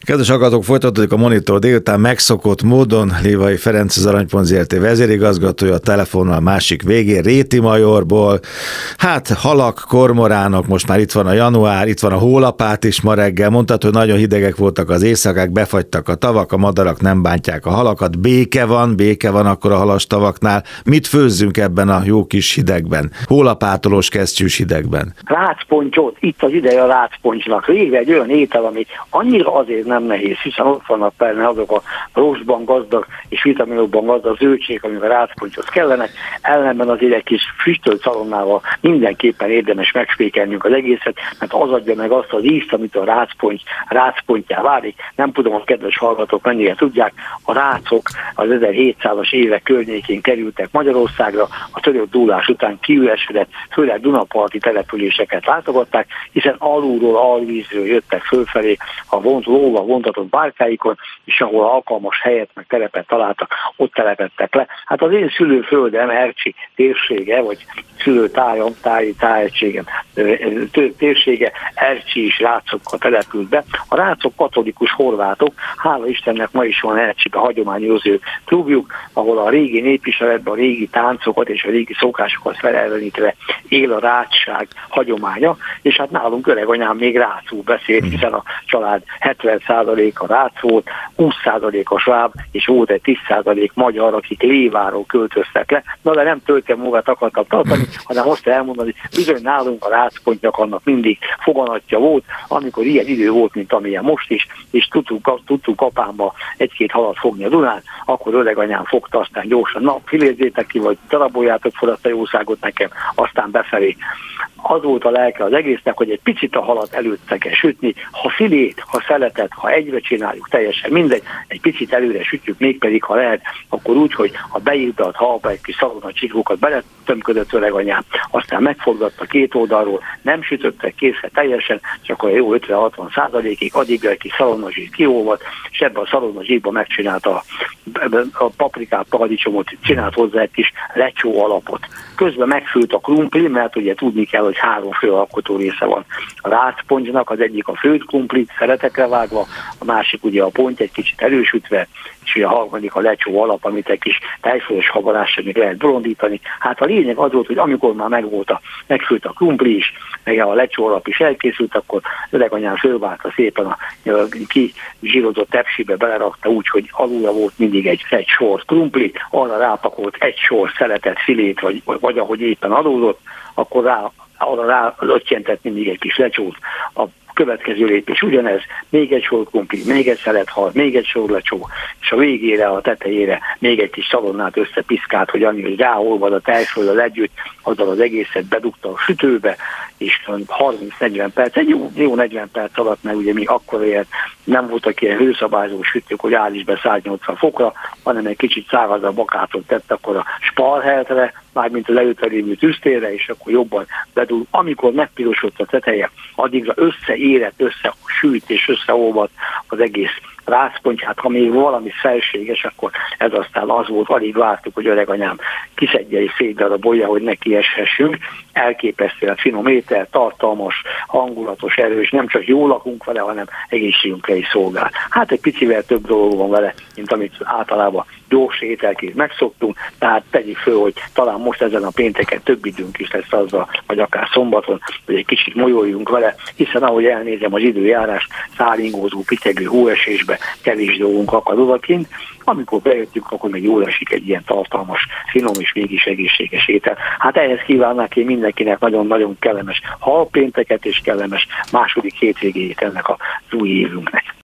Kedves hallgatók, folytatódik a Monitor délután megszokott módon. Lévai Ferenc, az Aranypont Zrt. vezérigazgatója, a telefonnal másik végén, Réti Majorból. Hát halak, kormoránok, most már itt van a január, itt van a hólapát is ma reggel. Mondtad, hogy nagyon hidegek voltak az éjszakák, befagytak a tavak, a madarak nem bántják a halakat. Béke van akkor a halas tavaknál. Mit főzzünk ebben a jó kis hidegben? Hólapátolós kesztyűs hidegben. Rácpontyot, itt az ideje a rácpontynak. Végre egy olyan étel, ami annyira azért nem nehéz, hiszen ott vannak benne azok a rostban gazdag és vitaminokban gazdag zöldségek, amik a rácpontyhoz kellenek, ellenben azért egy kis füstölt szalonnával mindenképpen érdemes megspékelnünk az egészet, mert az adja meg azt az ízt, amit a rácpontjá válik. Nem tudom, hogy kedves hallgatók mennyire tudják, a rácok az 1700-as évek környékén kerültek Magyarországra, a török dúlás után kiüresedett, főleg dunaparti településeket látogatták, hiszen alulról, alvízről jöttek fölfelé a lóval vontatott bárkáikon, és ahol alkalmas helyet meg terepet találtak, ott telepedtek le. Hát az én szülőföldem, Ercsi térsége, vagy szülőtájam, tájegységem térsége, Ercsi is rácokkal települt be. A rácok katolikus horvátok, hála Istennek ma is van Ercsibe hagyományozó klubjuk, ahol a régi népviseletben a régi táncokat és a régi szokásokat felelvenítve él a rácság hagyománya, és hát nálunk öreganyám még rácul beszélt, hiszen a család 70%-a rác volt, 20%-a sváb, és volt egy 10% magyar, akik Léváról költöztek le, de nem töltemóvát akartam tartani, hanem azt elmondani, bizony nálunk a rácpontnak annak mindig foganatja volt, amikor ilyen idő volt, mint amilyen most is, és tudtunk apámba egy-két halat fogni a Dunán, akkor öreganyám fogta, aztán gyorsan, na, filézzétek ki, vagy daraboljátok fel azt a jószágot nekem, aztán befelé. Az volt a lelke az egésznek, hogy egy picit a halat előtte kell sütni, ha filét, ha szeletet, ha egybe csináljuk, teljesen mindegy, egy picit előre sütjük, mégpedig ha lehet, akkor úgy, hogy a beírtat halpa egy kis szalonna csiklókat beletömködött öreganyám, aztán megforgatta két oldalról, nem sütöttek készre teljesen, csak olyan jó 50-60%-ig, addig egy kis szalonnazsírt kiolvat, és ebben a szalonnazsírban megcsinálta a paprikát, paradicsomot, csinált hozzá egy kis lecsó alapot. Közben megfült a krumpli, mert ugye tudni kell, hogy 3 fő alkotó része van a rácpontynak, az egyik a főtt krumplit, szeretekre vágva, a másik ugye a ponty egy kicsit erősütve, és ugye a harmadik a lecsó alap, amit egy kis tejfölös habarással még lehet bolondítani. Hát a lényeg az volt, hogy amikor már megfült a krumpli is, meg a lecsó alap is elkészült, akkor öreganyám fölválta szépen a kizsírozott tepsibe, belerakta úgy, hogy alulra volt mindig egy sor krumpli, arra rápakolt egy sor szeletet, filét, vagy ahogy éppen adódott, akkor arra rá mindig egy kis lecsót. A következő lépés ugyanez, még egy sor krumpli, még egy szelethal, még egy sor lecsó, és a végére, a tetejére még egy kis szalonnát összepiszkált, hogy annyi, hogy ráolvad a tejfölddel együtt, azzal az egészet bedugta a sütőbe, és 30-40 perc, egy jó 40 perc alatt, mert ugye mi akkor élt, nem voltak ilyen hőszabályzó sütők, hogy áll is be 180 fokra, hanem egy kicsit szárazabb bakátot tett akkor a sparheltre, mármint az előtte lévő tüztérre, és akkor jobban bedug. Amikor megpirosodott a teteje, addigra összeérett, összesült és összeolvadt az egész rácpontja. Hát ha még valami felséges, akkor ez aztán az volt, alig vártuk, hogy öreganyám kiszedje egy fél darabolja, hogy ne kieshessünk. Elképesztően finom étel, tartalmas, hangulatos, erős, nem csak jól lakunk vele, hanem egészségünkre is szolgál. Hát egy picivel több dolog van vele, mint amit általában gyors ételként megszoktunk, tehát tegyük föl, hogy talán most ezen a pénteken több időnk is lesz azzal, vagy akár szombaton, hogy egy kicsit molyoljunk vele, hiszen ahogy elnézem az időjárást, száringózó, pityegő hóesésbe kevés dolgunk akad odakint, amikor bejöttünk, akkor még jól esik egy ilyen tartalmas, finom és mégis egészséges étel. Hát ehhez kívánnák én mindenkinek nagyon-nagyon kellemes halpénteket és kellemes második hétvégéjét ennek az új évünknek.